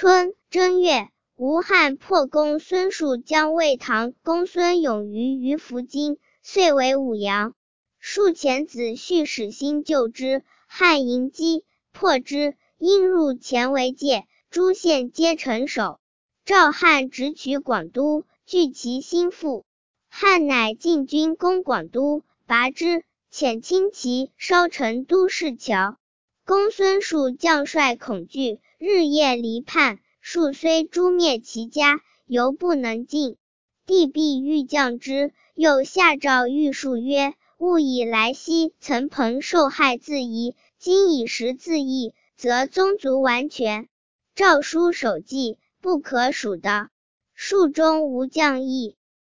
春正月，吴汉破公孙述将魏唐公孙永于伏京，遂为武阳。述遣子胥使兴救之，汉迎击，破之，因入前为界，诸县皆城守。赵汉直取广都，据其心腹。汉乃进军攻广都，拔之，遣轻骑烧成都市桥。公孙述将帅恐惧，日夜离叛。述虽诛灭其家，犹不能进。帝必欲降之，又下诏谕述曰：勿以来昔曾朋受害自疑，今以时自缢，则宗族完全。诏书首记，不可数的。述中无将议。